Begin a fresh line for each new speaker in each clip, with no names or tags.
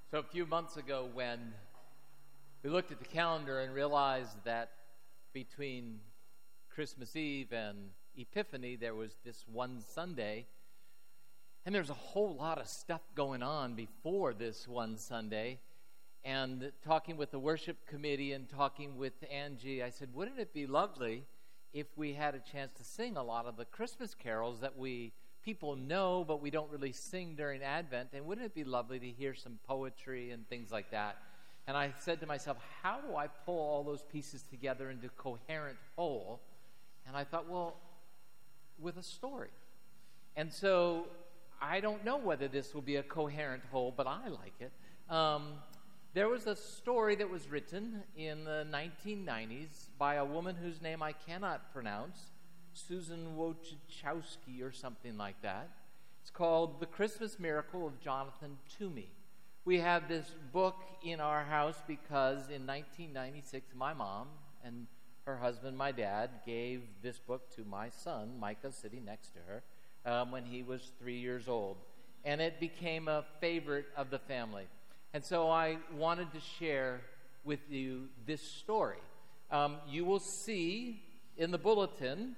So a few months ago when we looked at the calendar and realized that between Christmas Eve and Epiphany there was this one Sunday, and there's a whole lot of stuff going on before this one Sunday, and talking with the worship committee and talking with Angie, I said, wouldn't it be lovely if we had a chance to sing a lot of the Christmas carols that people know, but we don't really sing during Advent, and wouldn't it be lovely to hear some poetry and things like that? And I said to myself, how do I pull all those pieces together into a coherent whole? And I thought, well, with a story. And so I don't know whether this will be a coherent whole, but I like it. There was a story that was written in the 1990s by a woman whose name I cannot pronounce, Susan Wojciechowski or something like that. It's called The Christmas Miracle of Jonathan Toomey. We have this book in our house because in 1996, my mom and her husband, my dad, gave this book to my son, Micah, sitting next to her, when he was 3 years old. And it became a favorite of the family. And so I wanted to share with you this story. You will see in the bulletin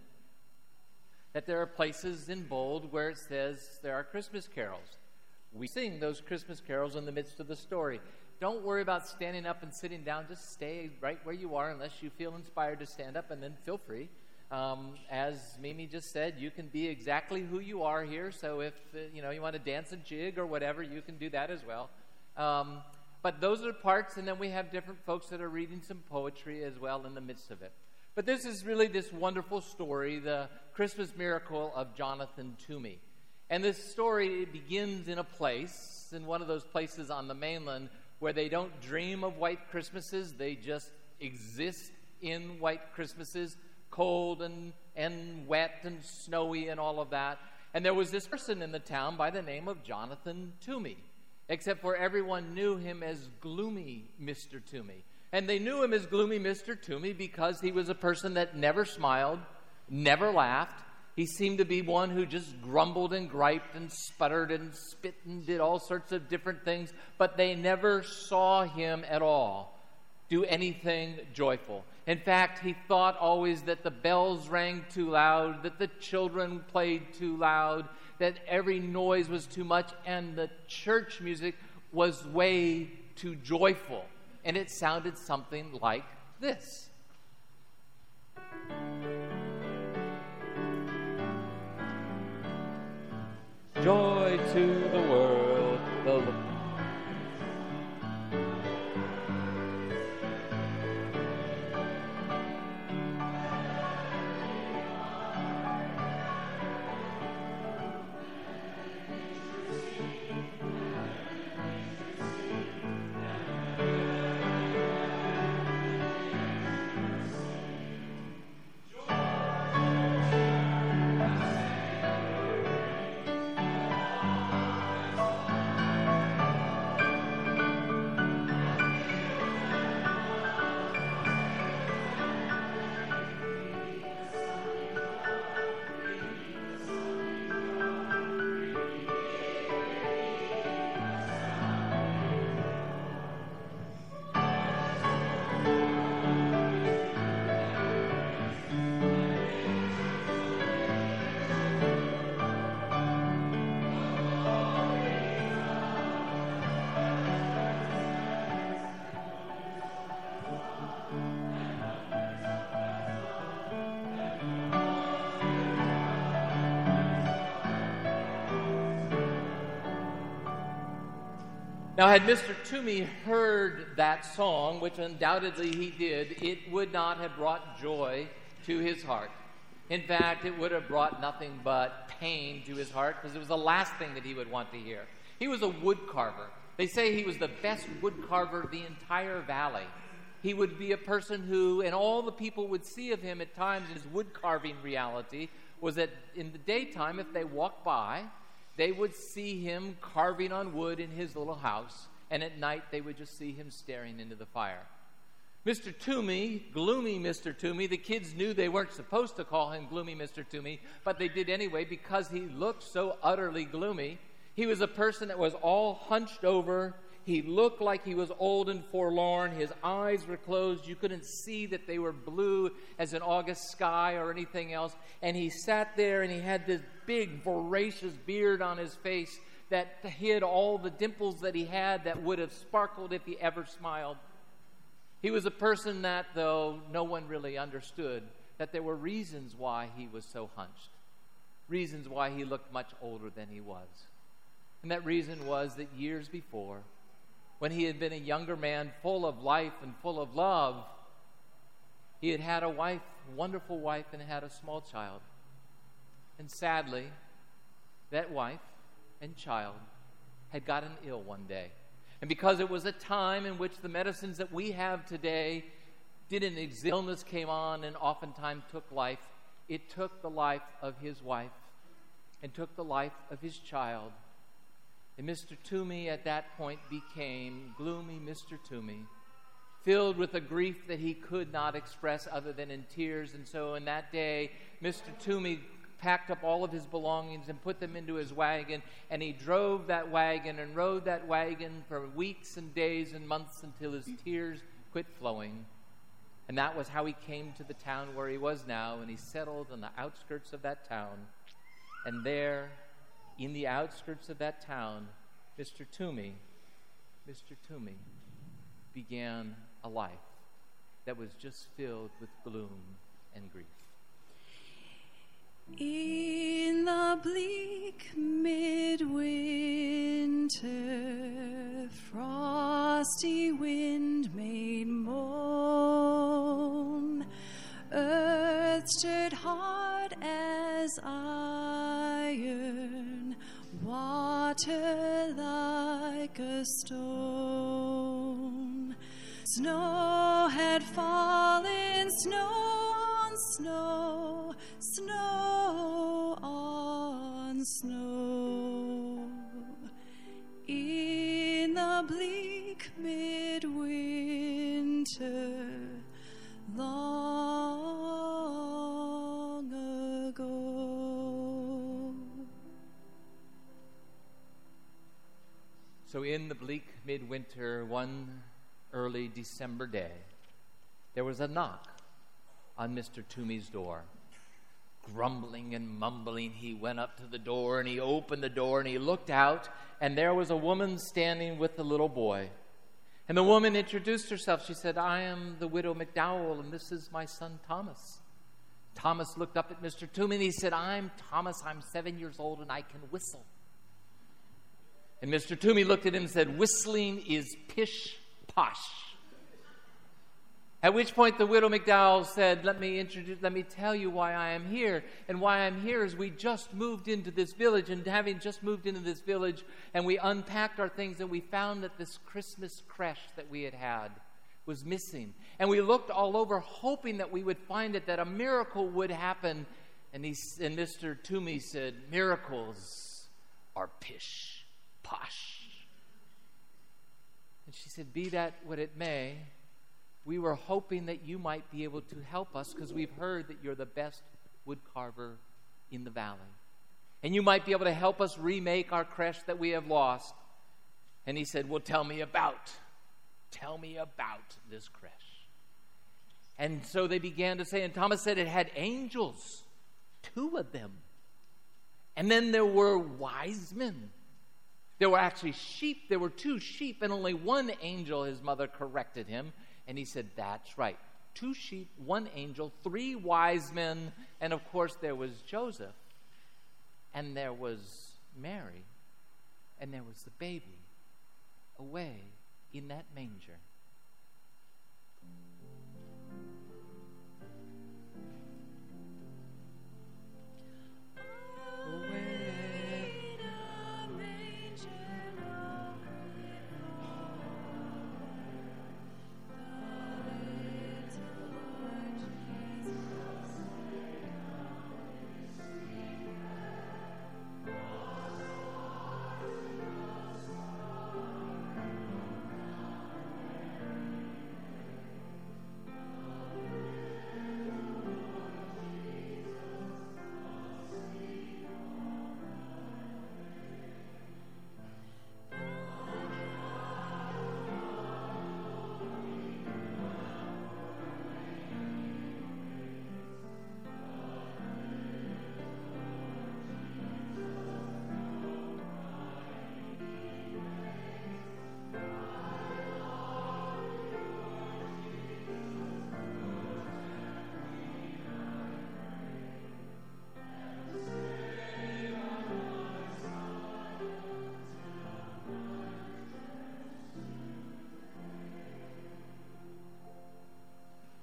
that there are places in bold where it says there are Christmas carols. We sing those Christmas carols in the midst of the story. Don't worry about standing up and sitting down. Just stay right where you are unless you feel inspired to stand up, and then feel free. As Mimi just said, you can be exactly who you are here. So if you want to dance a jig or whatever, you can do that as well. But those are the parts, and then we have different folks that are reading some poetry as well in the midst of it. But this is really this wonderful story, the Christmas Miracle of Jonathan Toomey. And this story begins in a place, in one of those places on the mainland, where they don't dream of white Christmases, they just exist in white Christmases, cold and wet and snowy and all of that. And there was this person in the town by the name of Jonathan Toomey, except for everyone knew him as Gloomy Mr. Toomey. And they knew him as Gloomy Mr. Toomey because he was a person that never smiled, never laughed. He seemed to be one who just grumbled and griped and sputtered and spit and did all sorts of different things, but they never saw him at all do anything joyful. In fact, he thought always that the bells rang too loud, that the children played too loud, that every noise was too much, and the church music was way too joyful. And it sounded something like this. Joy to the world, Now, had Mr. Toomey heard that song, which undoubtedly he did, it would not have brought joy to his heart. In fact, it would have brought nothing but pain to his heart, because it was the last thing that he would want to hear. He was a wood carver. They say he was the best wood carver of the entire valley. He would be a person who, and all the people would see of him at times in his wood carving reality, was that in the daytime, if they walked by, they would see him carving on wood in his little house, and at night they would just see him staring into the fire. Mr. Toomey, Gloomy Mr. Toomey, the kids knew they weren't supposed to call him Gloomy Mr. Toomey, but they did anyway because he looked so utterly gloomy. He was a person that was all hunched over He looked like he was old and forlorn. His eyes were closed. You couldn't see that they were blue as an August sky or anything else. And he sat there and he had this big, voracious beard on his face that hid all the dimples that he had that would have sparkled if he ever smiled. He was a person that, though no one really understood, that there were reasons why he was so hunched, reasons why he looked much older than he was. And that reason was that years before, when he had been a younger man full of life and full of love, he had had a wife, a wonderful wife, and had a small child. And sadly, that wife and child had gotten ill one day. And because it was a time in which the medicines that we have today didn't exist, illness came on and oftentimes took life. It took the life of his wife and took the life of his child. And Mr. Toomey at that point became gloomy Mr. Toomey, filled with a grief that he could not express other than in tears. And so in that day, Mr. Toomey packed up all of his belongings and put them into his wagon, and he drove that wagon and rode that wagon for weeks and days and months until his tears quit flowing. And that was how he came to the town where he was now, and he settled on the outskirts of that town. And there, in the outskirts of that town, Mr. Toomey began a life that was just filled with gloom and grief.
In the bleak midwinter, frosty wind made moan. Earth stirred hard as iron, water like a stone. Snow had fallen, snow on snow, snow on snow. In the bleak midwinter, long ago.
So in the bleak midwinter, one early December day, there was a knock on Mr. Toomey's door. Grumbling and mumbling, he went up to the door and he opened the door and he looked out, and there was a woman standing with the little boy. And the woman introduced herself. She said, "I am the widow McDowell, and this is my son Thomas." Thomas looked up at Mr. Toomey and he said, "I'm Thomas, I'm 7 years old and I can whistle." And Mr. Toomey looked at him and said, "Whistling is pish posh." At which point the widow McDowell said, let me tell you why I am here. And why I'm here is we just moved into this village, and having just moved into this village, and we unpacked our things, and we found that this Christmas creche that we had was missing. And we looked all over hoping that we would find it, that a miracle would happen. And Mr. Toomey said, "Miracles are pish posh." And she said, "Be that what it may, we were hoping that you might be able to help us because we've heard that you're the best wood carver in the valley. And you might be able to help us remake our creche that we have lost." And he said, "Well, tell me about this creche." And so they began to say, and Thomas said it had angels, 2 of them. And then there were wise men. There were actually sheep. There were 2 sheep and only 1 angel. His mother corrected him. And he said, "That's right. 2 sheep, 1 angel, 3 wise men." And of course there was Joseph. And there was Mary. And there was the baby away in that manger.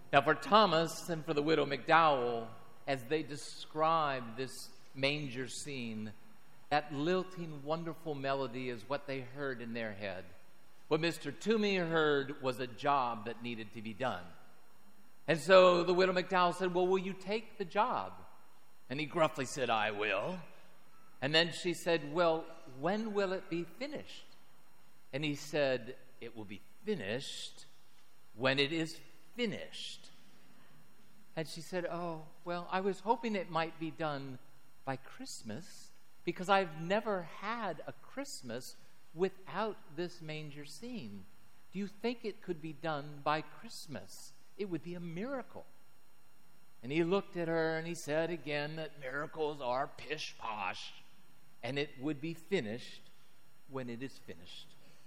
Now, for Thomas and for the widow McDowell, as they describe this manger scene, that lilting, wonderful melody is what they heard in their head. What Mr. Toomey heard was a job that needed to be done. And so the widow McDowell said, well, will you take the job? And he gruffly said, I will. And then she said, well, when will it be finished? And he said, it will be finished when it is finished. And she said, oh, well, I was hoping it might be done by Christmas because I've never had a Christmas without this manger scene. Do you think it could be done by Christmas? It would be a miracle. And he looked at her and he said again that miracles are pish-posh, and it would be finished when it is finished.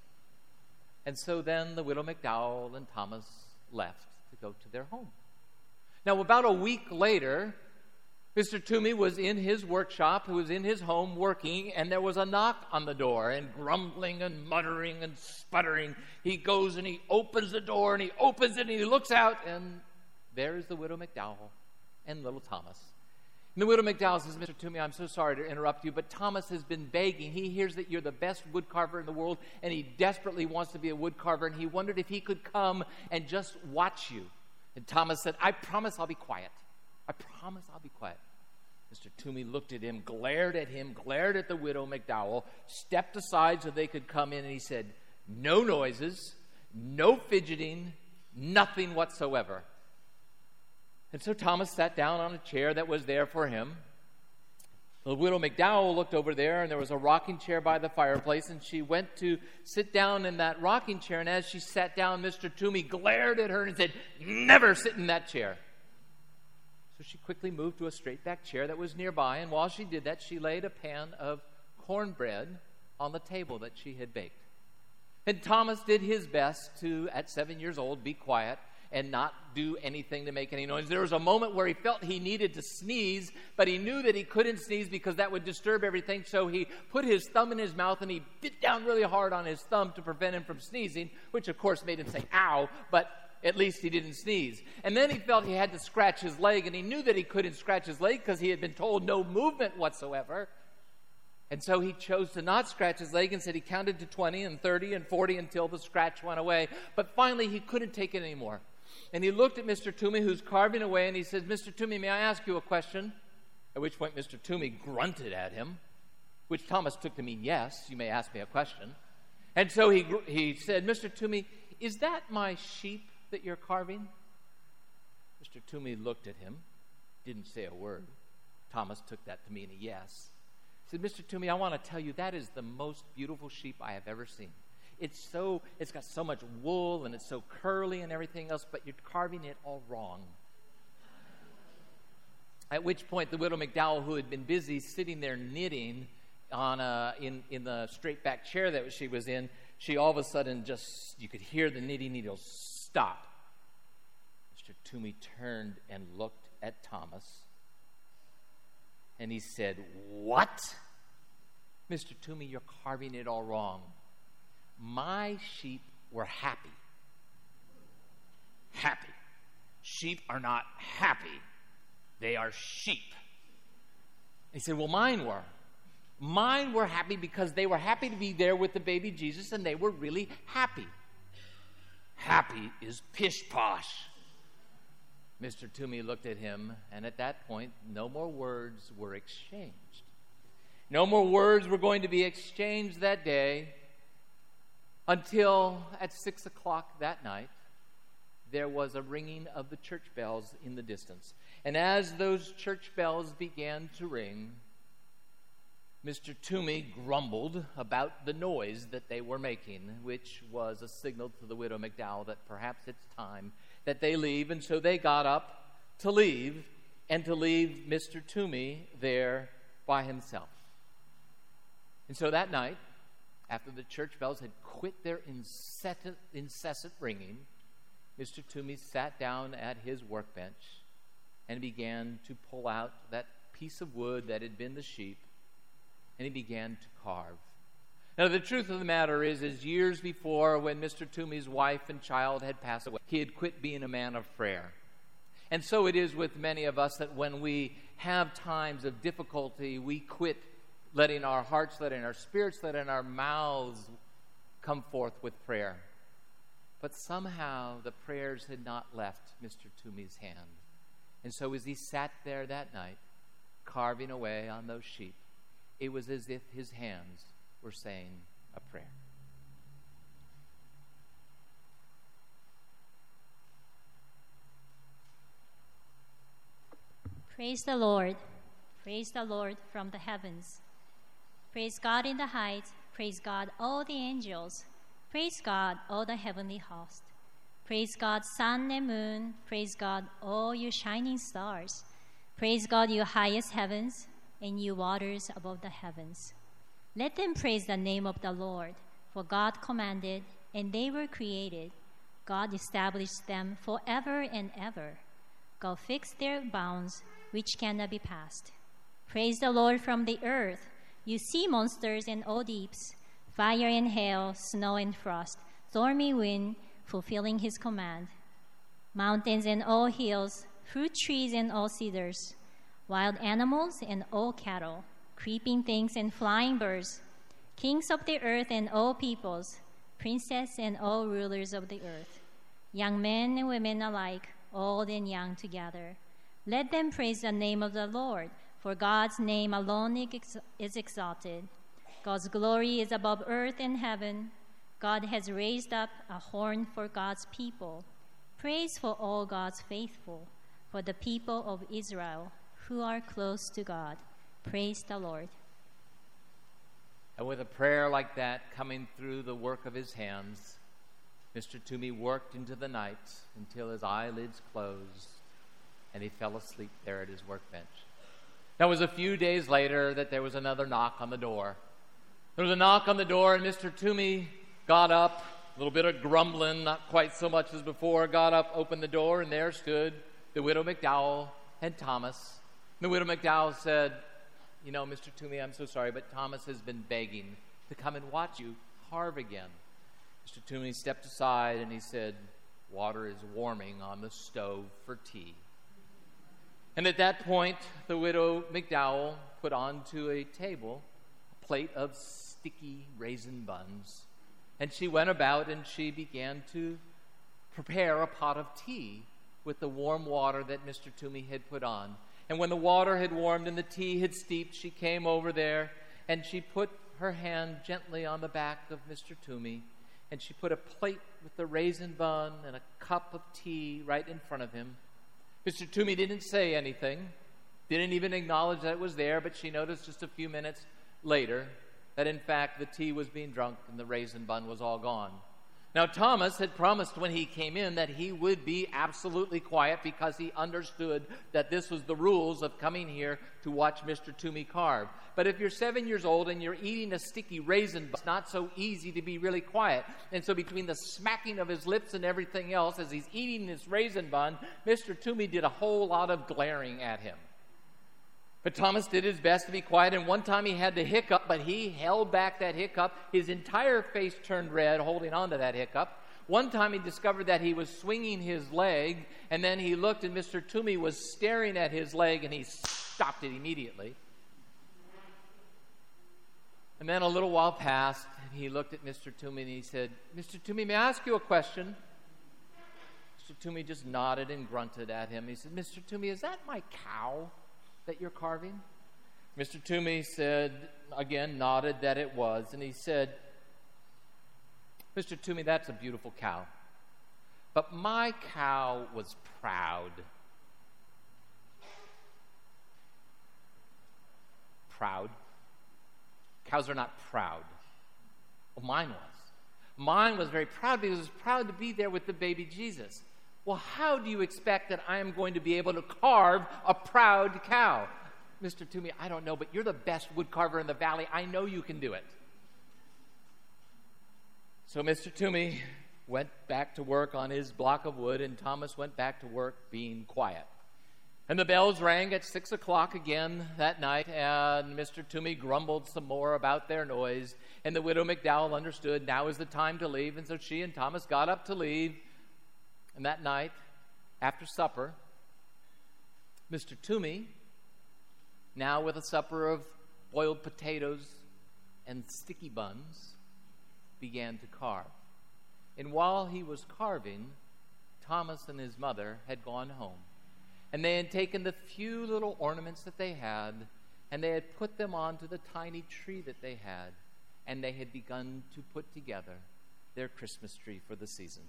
And so then the widow McDowell and Thomas left to go to their home. Now, about a week later, Mr. Toomey was in his workshop, he was in his home working, and there was a knock on the door, and grumbling and muttering and sputtering. He goes and he opens the door, and he opens it, and he looks out, and there is the widow McDowell and little Thomas. And the widow McDowell says, Mr. Toomey, I'm so sorry to interrupt you, but Thomas has been begging. He hears that you're the best woodcarver in the world, and he desperately wants to be a woodcarver, and he wondered if he could come and just watch you. And Thomas said, I promise I'll be quiet. I promise I'll be quiet. Mr. Toomey looked at him, glared at the widow McDowell, stepped aside so they could come in, and he said, no noises, no fidgeting, nothing whatsoever. And so Thomas sat down on a chair that was there for him. The widow McDowell looked over there, and there was a rocking chair by the fireplace, and she went to sit down in that rocking chair, and as she sat down, Mr. Toomey glared at her and said, never sit in that chair. So she quickly moved to a straight-back chair that was nearby, and while she did that, she laid a pan of cornbread on the table that she had baked. And Thomas did his best to, at 7 years old, be quiet and not do anything to make any noise. There was a moment where he felt he needed to sneeze, but he knew that he couldn't sneeze because that would disturb everything, so he put his thumb in his mouth and he bit down really hard on his thumb to prevent him from sneezing, which of course made him say, ow, but at least he didn't sneeze. And then he felt he had to scratch his leg, and he knew that he couldn't scratch his leg because he had been told no movement whatsoever. And so he chose to not scratch his leg and said he counted to 20 and 30 and 40 until the scratch went away. But finally he couldn't take it anymore. And he looked at Mr. Toomey, who's carving away, and he said, Mr. Toomey, may I ask you a question? At which point Mr. Toomey grunted at him, which Thomas took to mean, yes, you may ask me a question. And so he said, Mr. Toomey, is that my sheep that you're carving? Mr. Toomey looked at him, didn't say a word. Thomas took that to mean a yes. He said, Mr. Toomey, I want to tell you that is the most beautiful sheep I have ever seen. It's got so much wool and it's so curly and everything else, but you're carving it all wrong. At which point the widow McDowell, who had been busy sitting there knitting in the straight back chair that she was in, she all of a sudden you could hear the knitting needles stop. Mr. Toomey turned and looked at Thomas, and he said, what? Mr. Toomey, you're carving it all wrong. My sheep were happy. Happy. Sheep are not happy. They are sheep. He said, well, mine were. Mine were happy because they were happy to be there with the baby Jesus, and they were really happy. Happy is pish-posh. Mr. Toomey looked at him, and at that point, no more words were exchanged. No more words were going to be exchanged that day until at 6 o'clock that night, there was a ringing of the church bells in the distance. And as those church bells began to ring, Mr. Toomey grumbled about the noise that they were making, which was a signal to the widow McDowell that perhaps it's time that they leave. And so they got up to leave, and to leave Mr. Toomey there by himself. And so that night, after the church bells had quit their incessant ringing, Mr. Toomey sat down at his workbench and began to pull out that piece of wood that had been the sheep, and he began to carve. Now, the truth of the matter is years before, when Mr. Toomey's wife and child had passed away, he had quit being a man of prayer. And so it is with many of us that when we have times of difficulty, we quit letting our hearts, letting our spirits, letting our mouths come forth with prayer. But somehow the prayers had not left Mr. Toomey's hand. And so as he sat there that night, carving away on those sheep, it was as if his hands were saying a prayer.
Praise the Lord. Praise the Lord from the heavens. Praise God in the heights. Praise God, all the angels. Praise God, all the heavenly host. Praise God, sun and moon. Praise God, all you shining stars. Praise God, you highest heavens, and you waters above the heavens. Let them praise the name of the Lord, for God commanded, and they were created. God established them forever and ever. God fixed their bounds, which cannot be passed. Praise the Lord from the earth, you sea monsters and all deeps, fire and hail, snow and frost, stormy wind, fulfilling his command. Mountains and all hills, fruit trees and all cedars, wild animals and all cattle, creeping things and flying birds, kings of the earth and all peoples, princes and all rulers of the earth, young men and women alike, old and young together. Let them praise the name of the Lord, for God's name alone is exalted. God's glory is above earth and heaven. God has raised up a horn for God's people. Praise for all God's faithful, for the people of Israel who are close to God. Praise the Lord.
And with a prayer like that coming through the work of his hands, Mr. Toomey worked into the night until his eyelids closed and he fell asleep there at his workbench. Now, it was a few days later that there was another knock on the door. There was a knock on the door, and Mr. Toomey got up, a little bit of grumbling, not quite so much as before, got up, opened the door, and there stood the widow McDowell and Thomas. The widow McDowell said, "You know, Mr. Toomey, I'm so sorry, but Thomas has been begging to come and watch you carve again." Mr. Toomey stepped aside and he said, "Water is warming on the stove for tea." And at that point, the widow McDowell put onto a table a plate of sticky raisin buns. And she went about and she began to prepare a pot of tea with the warm water that Mr. Toomey had put on. And when the water had warmed and the tea had steeped, she came over there and she put her hand gently on the back of Mr. Toomey, and she put a plate with the raisin bun and a cup of tea right in front of him. Mr. Toomey didn't say anything, didn't even acknowledge that it was there, but she noticed just a few minutes later that in fact the tea was being drunk and the raisin bun was all gone. Now, Thomas had promised when he came in that he would be absolutely quiet because he understood that this was the rules of coming here to watch Mr. Toomey carve. But if you're 7 years old and you're eating a sticky raisin, it's not so easy to be really quiet. And so between the smacking of his lips and everything else, as he's eating this raisin bun, Mr. Toomey did a whole lot of glaring at him. But Thomas did his best to be quiet, and one time he had to hiccup, but he held back that hiccup. His entire face turned red, holding on to that hiccup. One time he discovered that he was swinging his leg, and then he looked, and Mr. Toomey was staring at his leg, and he stopped it immediately. And then a little while passed, and he looked at Mr. Toomey, and he said, "Mr. Toomey, may I ask you a question?" Mr. Toomey just nodded and grunted at him. He said, "Mr. Toomey, is that my cow that you're carving?" Mr. Toomey said, again, nodded that it was, and he said, "Mr. Toomey, that's a beautiful cow. But my cow was proud." Proud? Cows are not proud. Well, mine was. Mine was very proud because it was proud to be there with the baby Jesus. Well, how do you expect that I am going to be able to carve a proud cow? Mr. Toomey, I don't know, but you're the best wood carver in the valley. I know you can do it. So Mr. Toomey went back to work on his block of wood, and Thomas went back to work being quiet. And the bells rang at 6 o'clock again that night, and Mr. Toomey grumbled some more about their noise, and the widow McDowell understood now is the time to leave, and so she and Thomas got up to leave. And that night, after supper, Mr. Toomey, now with a supper of boiled potatoes and sticky buns, began to carve. And while he was carving, Thomas and his mother had gone home. And they had taken the few little ornaments that they had, and they had put them onto the tiny tree that they had, and they had begun to put together their Christmas tree for the season.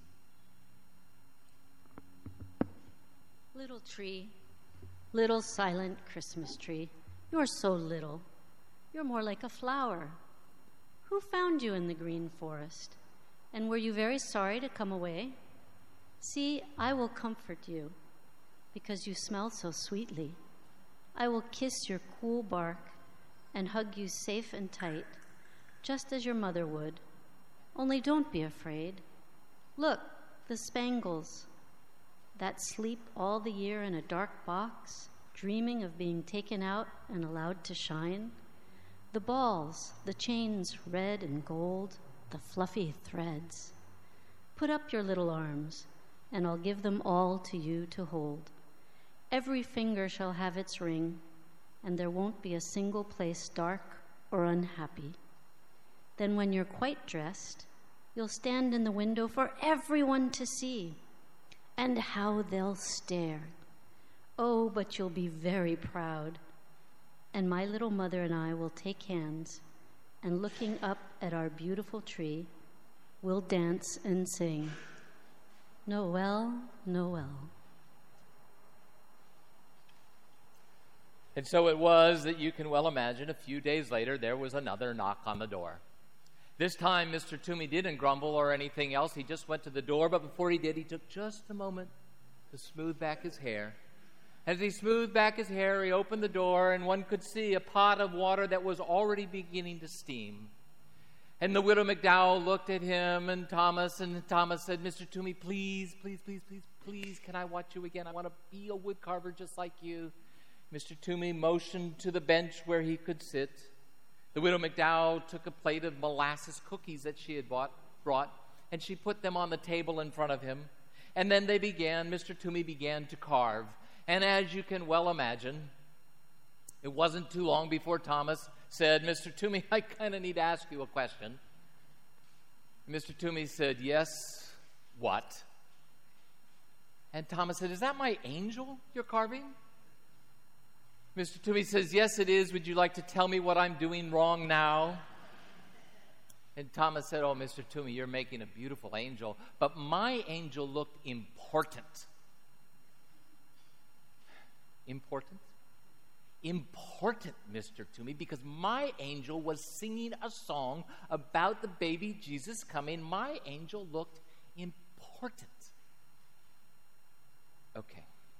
Little tree, little silent Christmas tree, you're so little. You're more like a flower. Who found you in the green forest? And were you very sorry to come away? See, I will comfort you, because you smell so sweetly. I will kiss your cool bark and hug you safe and tight, just as your mother would. Only don't be afraid. Look, the spangles that sleep all the year in a dark box, dreaming of being taken out and allowed to shine. The balls, the chains red and gold, the fluffy threads. Put up your little arms, and I'll give them all to you to hold. Every finger shall have its ring, and there won't be a single place dark or unhappy. Then when you're quite dressed, you'll stand in the window for everyone to see. And how they'll stare. Oh, but you'll be very proud. And my little mother and I will take hands, and looking up at our beautiful tree, we'll dance and sing, Noel, Noel.
And so it was that you can well imagine a few days later there was another knock on the door. This time, Mr. Toomey didn't grumble or anything else. He just went to the door, but before he did, he took just a moment to smooth back his hair. As he smoothed back his hair, he opened the door, and one could see a pot of water that was already beginning to steam. And the widow McDowell looked at him and Thomas said, Mr. Toomey, please, can I watch you again? I want to be a woodcarver just like you. Mr. Toomey motioned to the bench where he could sit. The widow McDowell took a plate of molasses cookies that she had brought, and she put them on the table in front of him. And then Mr. Toomey began to carve. And as you can well imagine, it wasn't too long before Thomas said, Mr. Toomey, I kind of need to ask you a question. Mr. Toomey said, yes, what? And Thomas said, is that my angel you're carving? Mr. Toomey says, yes, it is. Would you like to tell me what I'm doing wrong now? And Thomas said, oh, Mr. Toomey, you're making a beautiful angel, but my angel looked important. Important? Important, Mr. Toomey, because my angel was singing a song about the baby Jesus coming. My angel looked important. Okay.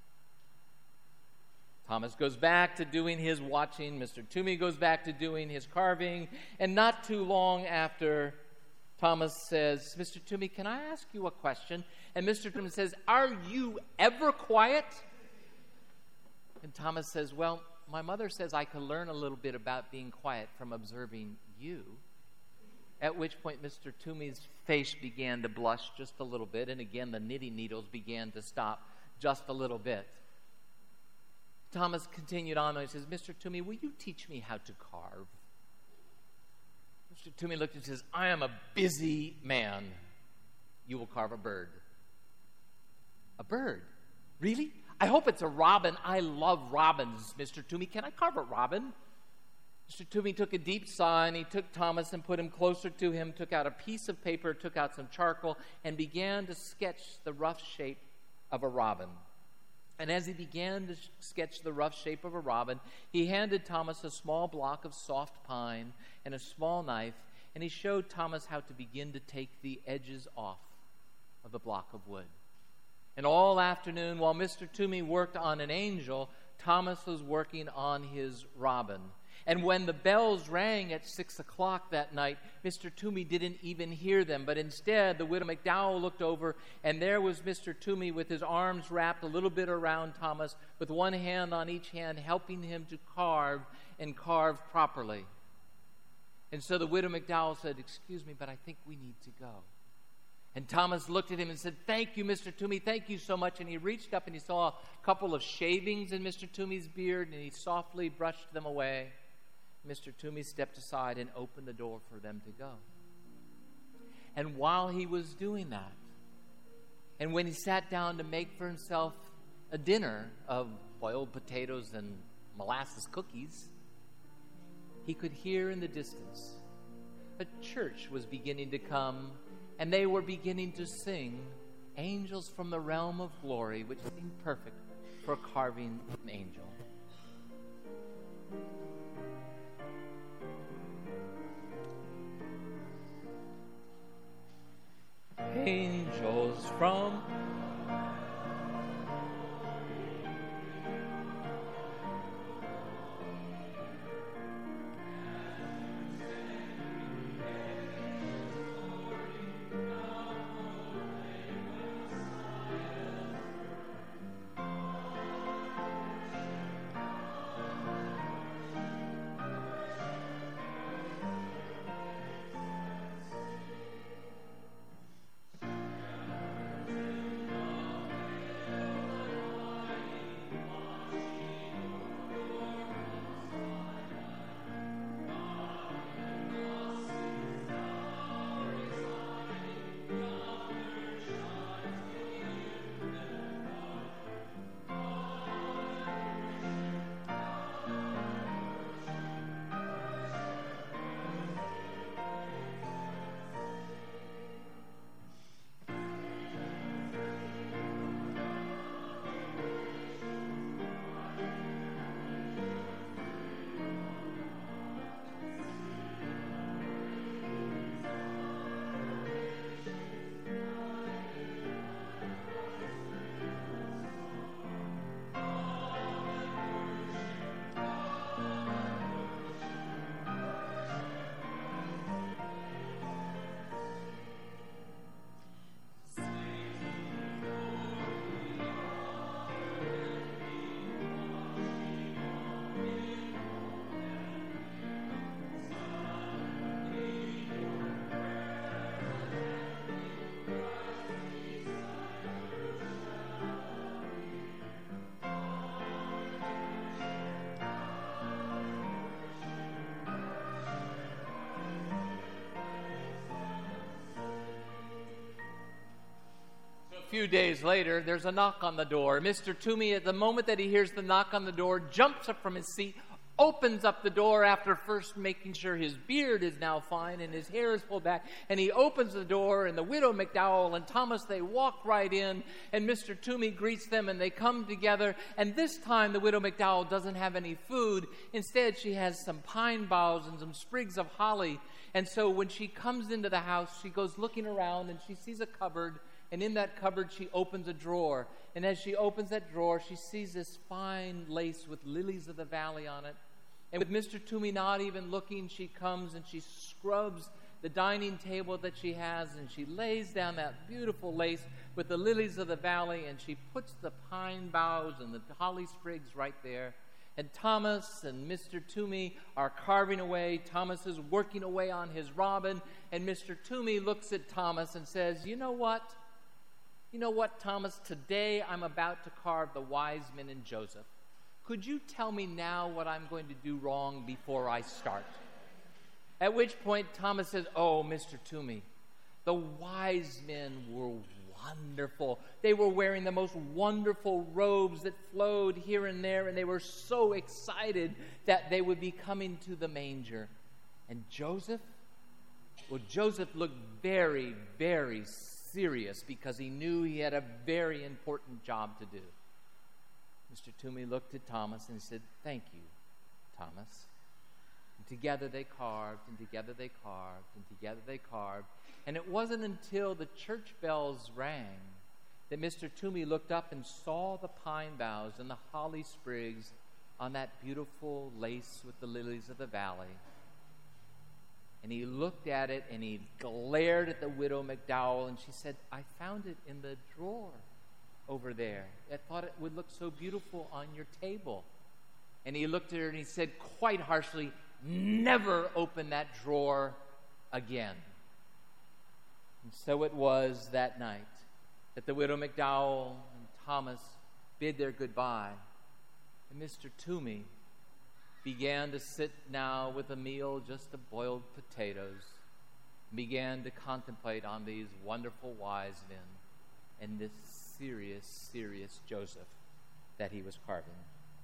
Thomas goes back to doing his watching. Mr. Toomey goes back to doing his carving. And not too long after, Thomas says, Mr. Toomey, can I ask you a question? And Mr. Toomey says, are you ever quiet? And Thomas says, well, my mother says I can learn a little bit about being quiet from observing you. At which point Mr. Toomey's face began to blush just a little bit. And again, the knitting needles began to stop just a little bit. Thomas continued on and he says, Mr. Toomey, will you teach me how to carve? Mr. Toomey looked and says, I am a busy man. You will carve a bird. A bird? Really? I hope it's a robin. I love robins, Mr. Toomey. Can I carve a robin? Mr. Toomey took a deep sigh, and he took Thomas and put him closer to him, took out a piece of paper, took out some charcoal, and began to sketch the rough shape of a robin. And as he began to sketch the rough shape of a robin, he handed Thomas a small block of soft pine and a small knife, and he showed Thomas how to begin to take the edges off of the block of wood. And all afternoon, while Mr. Toomey worked on an angel, Thomas was working on his robin. And when the bells rang at 6 o'clock that night, Mr. Toomey didn't even hear them, but instead the widow McDowell looked over, and there was Mr. Toomey with his arms wrapped a little bit around Thomas, with one hand on each hand, helping him to carve and carve properly. And so the widow McDowell said, excuse me, but I think we need to go. And Thomas looked at him and said, "Thank you, Mr. Toomey, thank you so much." And he reached up and he saw a couple of shavings in Mr. Toomey's beard, and he softly brushed them away. Mr. Toomey stepped aside and opened the door for them to go. And while he was doing that, and when he sat down to make for himself a dinner of boiled potatoes and molasses cookies, he could hear in the distance a church was beginning to come, and they were beginning to sing "Angels from the Realm of Glory," which seemed perfect for carving an angel. Angels from few days later, there's a knock on the door. Mr. Toomey, at the moment that he hears the knock on the door, jumps up from his seat, opens up the door after first making sure his beard is now fine and his hair is pulled back. And he opens the door, and the widow McDowell and Thomas, they walk right in, and Mr. Toomey greets them, and they come together. And this time, the widow McDowell doesn't have any food. Instead, she has some pine boughs and some sprigs of holly. And so when she comes into the house, she goes looking around, and she sees a cupboard. And in that cupboard, she opens a drawer. And as she opens that drawer, she sees this fine lace with lilies of the valley on it. And with Mr. Toomey not even looking, she comes and she scrubs the dining table that she has, and she lays down that beautiful lace with the lilies of the valley, and she puts the pine boughs and the holly sprigs right there. And Thomas and Mr. Toomey are carving away. Thomas is working away on his robin. And Mr. Toomey looks at Thomas and says, "You know what? You know what, Thomas? Today I'm about to carve the wise men and Joseph. Could you tell me now what I'm going to do wrong before I start?" At which point Thomas says, "Oh, Mr. Toomey, the wise men were wonderful. They were wearing the most wonderful robes that flowed here and there, and they were so excited that they would be coming to the manger. And Joseph? Well, Joseph looked very, very serious because he knew he had a very important job to do." Mr. Toomey looked at Thomas and said, "Thank you, Thomas." And together they carved, and together they carved, and together they carved. And it wasn't until the church bells rang that Mr. Toomey looked up and saw the pine boughs and the holly sprigs on that beautiful lace with the lilies of the valley. And he looked at it, and he glared at the widow McDowell, and she said, "I found it in the drawer over there. I thought it would look so beautiful on your table." And he looked at her and he said quite harshly, "Never open that drawer again." And So it was that night that the widow McDowell and Thomas bid their goodbye, and Mr. Toomey began to sit now with a meal just of boiled potatoes, and began to contemplate on these wonderful wise men and this serious, serious Joseph that he was carving.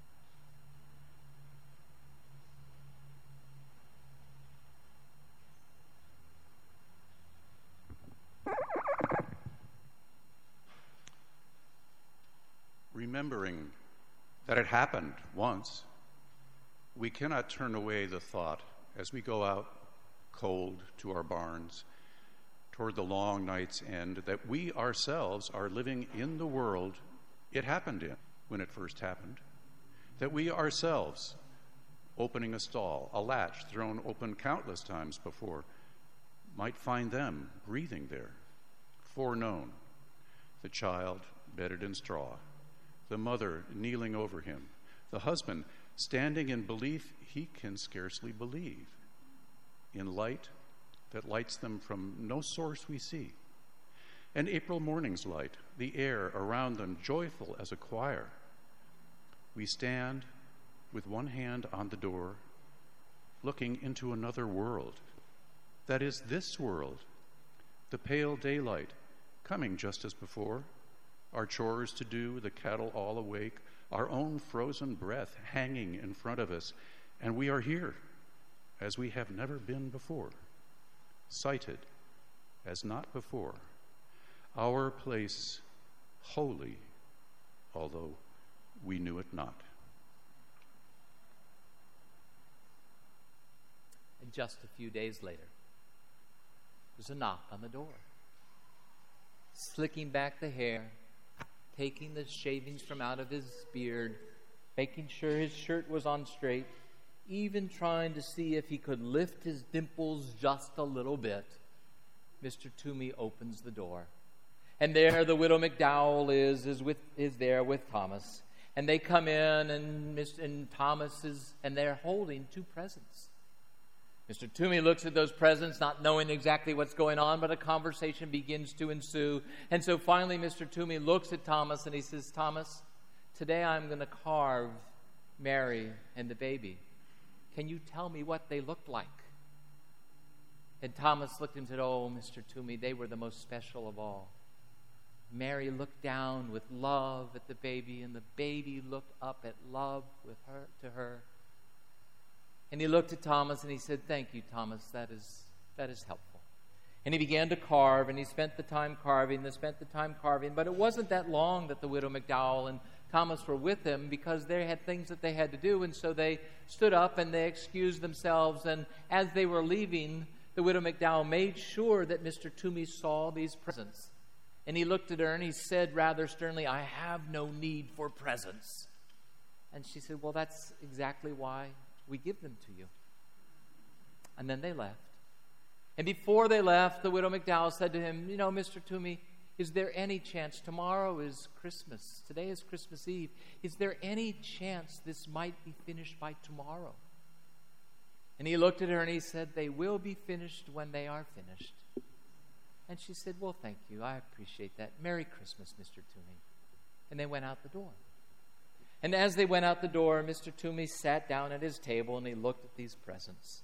Remembering that it happened once, we cannot turn away the thought as we go out cold to our barns toward the long night's end that we ourselves are living in the world it happened in when it first happened, that we ourselves, opening a stall, a latch thrown open countless times before, might find them breathing there, foreknown, the child bedded in straw, the mother kneeling over him, the husband standing in belief he can scarcely believe, in light that lights them from no source we see. An April morning's light, the air around them joyful as a choir. We stand with one hand on the door, looking into another world. That is this world, the pale daylight coming just as before, our chores to do, the cattle all awake, our own frozen breath hanging in front of us, and we are here as we have never been before, sighted as not before, our place holy, although we knew it not.
And just a few days later, there's a knock on the door. Slicking back the hair, taking the shavings from out of his beard, making sure his shirt was on straight, even trying to see if he could lift his dimples just a little bit, Mr. Toomey opens the door. And there the widow McDowell is there with Thomas. And they come in, and Thomas and they're holding two presents. Mr. Toomey looks at those presents, not knowing exactly what's going on, but a conversation begins to ensue. And so finally Mr. Toomey looks at Thomas and he says, "Thomas, today I'm going to carve Mary and the baby. Can you tell me what they looked like?" And Thomas looked and said, "Oh, Mr. Toomey, they were the most special of all. Mary looked down with love at the baby, and the baby looked up at love to her. And he looked at Thomas and he said, "Thank you, Thomas, that is helpful." And he began to carve, and he spent the time carving, but it wasn't that long that the widow McDowell and Thomas were with him, because they had things that they had to do, and so they stood up and they excused themselves, and as they were leaving, the widow McDowell made sure that Mr. Toomey saw these presents. And he looked at her and he said rather sternly, "I have no need for presents." And she said, "Well, that's exactly why we give them to you." And then they left. And before they left, the widow McDowell said to him, "Mr. Toomey, is there any chance? Tomorrow is Christmas. Today is Christmas Eve. Is there any chance this might be finished by tomorrow?" And he looked at her and he said, "They will be finished when they are finished." And she said, "Well, thank you. I appreciate that. Merry Christmas, Mr. Toomey." And they went out the door. And as they went out the door, Mr. Toomey sat down at his table and he looked at these presents.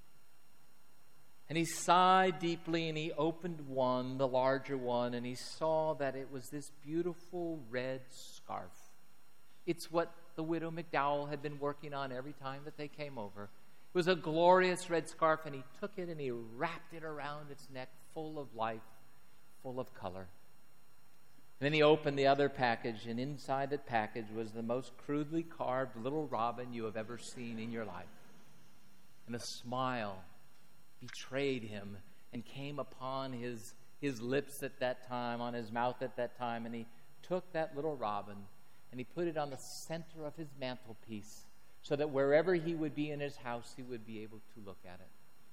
And he sighed deeply and he opened one, the larger one, and he saw that it was this beautiful red scarf. It's what the widow McDowell had been working on every time that they came over. It was a glorious red scarf, and he took it and he wrapped it around its neck, full of life, full of color. And then he opened the other package, and inside that package was the most crudely carved little robin you have ever seen in your life. And a smile betrayed him and came upon his lips at that time, on his mouth at that time, and he took that little robin and he put it on the center of his mantelpiece, so that wherever he would be in his house, he would be able to look at it.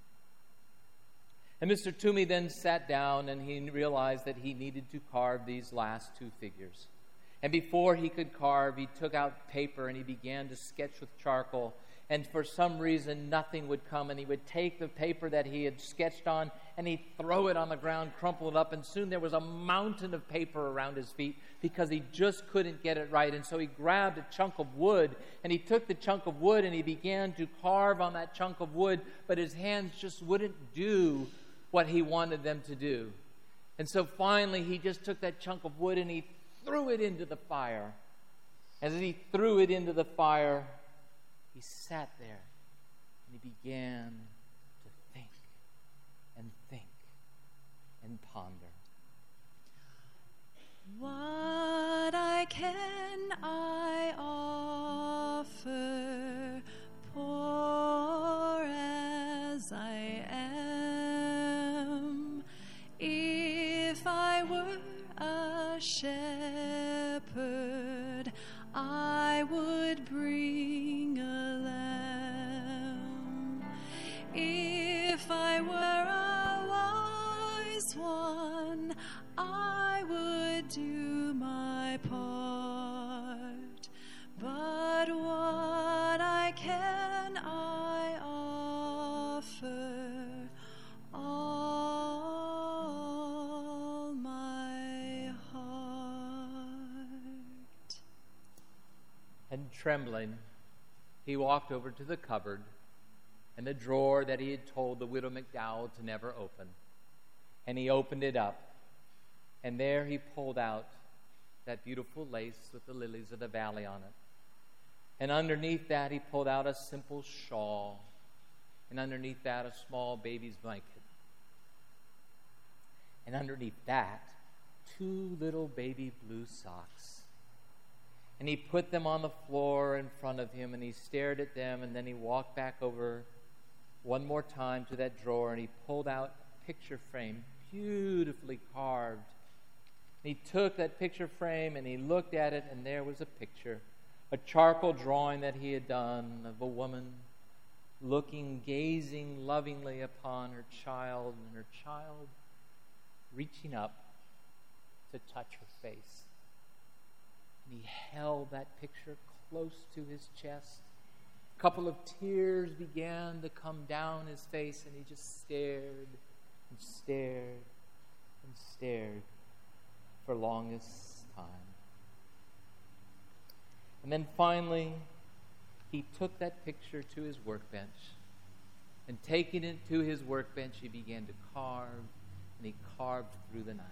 And Mr. Toomey then sat down and he realized that he needed to carve these last two figures. And before he could carve, he took out paper and he began to sketch with charcoal. and for some reason nothing would come, and he would take the paper that he had sketched on and he'd throw it on the ground, crumple it up, and soon there was a mountain of paper around his feet because he just couldn't get it right. And so he grabbed a chunk of wood, and he took the chunk of wood and he began to carve on that chunk of wood, but his hands just wouldn't do what he wanted them to do. And so finally he just took that chunk of wood and he threw it into the fire. As he threw it into the fire, he sat there and he began to think and ponder.
What can I offer, poor as I am? If I were a shepherd, I would bring a lamb. If I were a wise one, I would do my part. But what can I offer? All my heart.
And trembling, he walked over to the cupboard and the drawer that he had told the widow McDowell to never open. And he opened it up, and there he pulled out that beautiful lace with the lilies of the valley on it. And underneath that, he pulled out a simple shawl, and underneath that, a small baby's blanket. And underneath that, 2 little baby blue socks. And he put them on the floor in front of him, and he stared at them, and then he walked back over one more time to that drawer, and he pulled out a picture frame, beautifully carved. And he took that picture frame, and he looked at it, and there was a picture, a charcoal drawing that he had done of a woman gazing lovingly upon her child, and her child reaching up to touch her face. And he held that picture close to his chest. A couple of tears began to come down his face, and he just stared and stared and stared for longest time. And then finally, he took that picture to his workbench, and taking it to his workbench, he began to carve, and he carved through the night.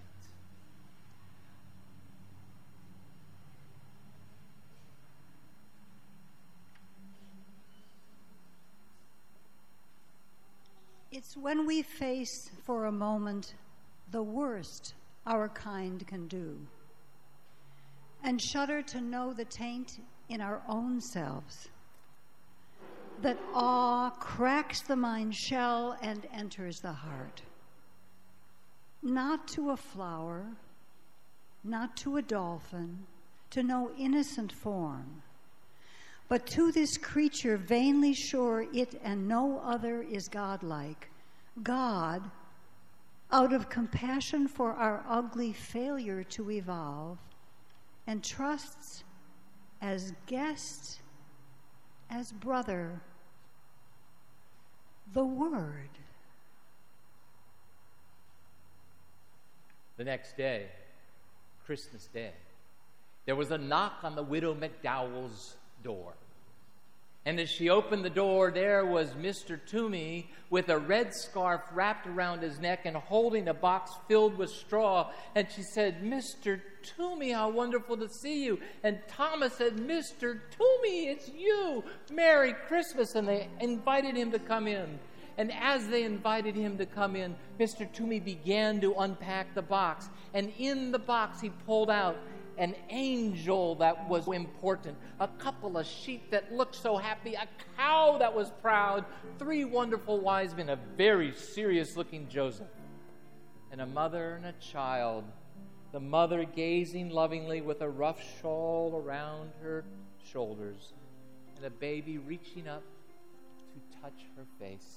It's when we face for a moment the worst our kind can do, and shudder to know the taint in our own selves, that awe cracks the mind shell and enters the heart. Not to a flower, not to a dolphin, to no innocent form, but to this creature vainly sure it and no other is godlike. God, out of compassion for our ugly failure to evolve, entrusts as guest, as brother, the Word.
The next day, Christmas Day, there was a knock on the widow McDowell's door. And as she opened the door, there was Mr. Toomey with a red scarf wrapped around his neck and holding a box filled with straw. And she said, "Mr. Toomey, how wonderful to see you." And Thomas said, "Mr. Toomey, it's you. Merry Christmas." And they invited him to come in. And as they invited him to come in, Mr. Toomey began to unpack the box. And in the box, he pulled out an angel that was important, a couple of sheep that looked so happy, a cow that was proud, 3 wonderful wise men, a very serious-looking Joseph, and a mother and a child, the mother gazing lovingly with a rough shawl around her shoulders, and a baby reaching up to touch her face.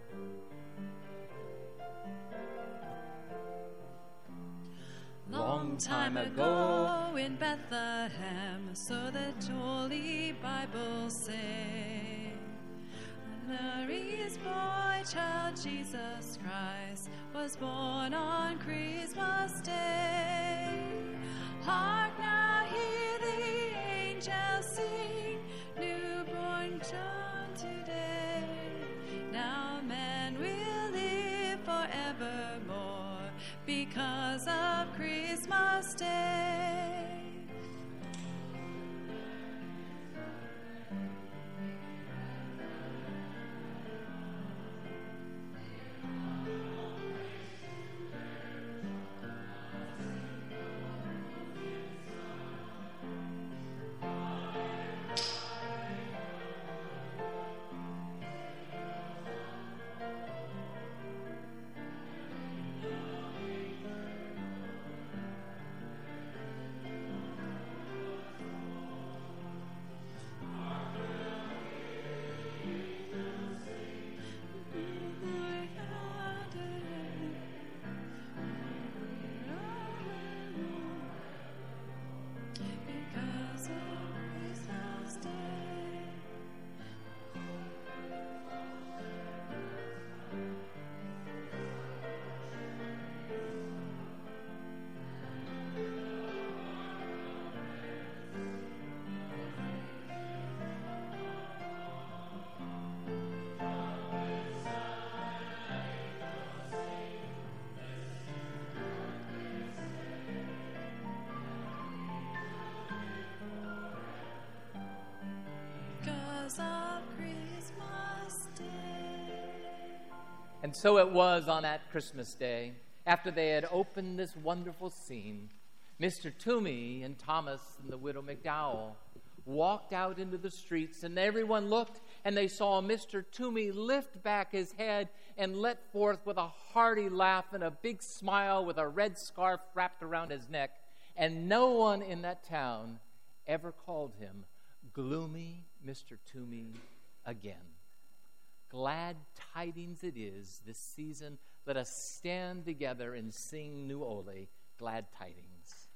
Long long time ago in Bethlehem, so the Holy Bible say. Mary's boy child Jesus Christ was born on Christmas Day. Hark now, hear the angels sing, newborn John today. Now man will live forevermore because of Christmas Day.
And so it was on that Christmas Day, after they had opened this wonderful scene, Mr. Toomey and Thomas and the widow McDowell walked out into the streets, and everyone looked, and they saw Mr. Toomey lift back his head and let forth with a hearty laugh and a big smile with a red scarf wrapped around his neck. And no one in that town ever called him Gloomy Mr. Toomey again. Glad tidings it is this season. Let us stand together and sing New Ole, Glad Tidings.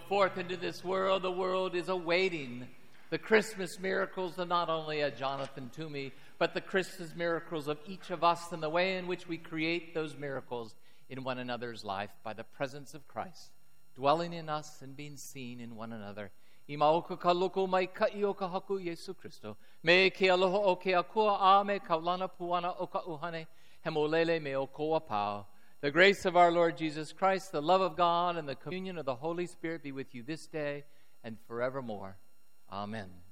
forth into this world. The world is awaiting the Christmas miracles of not only a Jonathan Toomey, but the Christmas miracles of each of us and the way in which we create those miracles in one another's life by the presence of Christ, dwelling in us and being seen in one another. Imaoka kaloko mai kaioka haku Yesu Christo. Me ke aloha o ke akua a me kaulana puana o ka uhane. Hemolele me o koa pao. The grace of our Lord Jesus Christ, the love of God, and the communion of the Holy Spirit be with you this day and forevermore. Amen.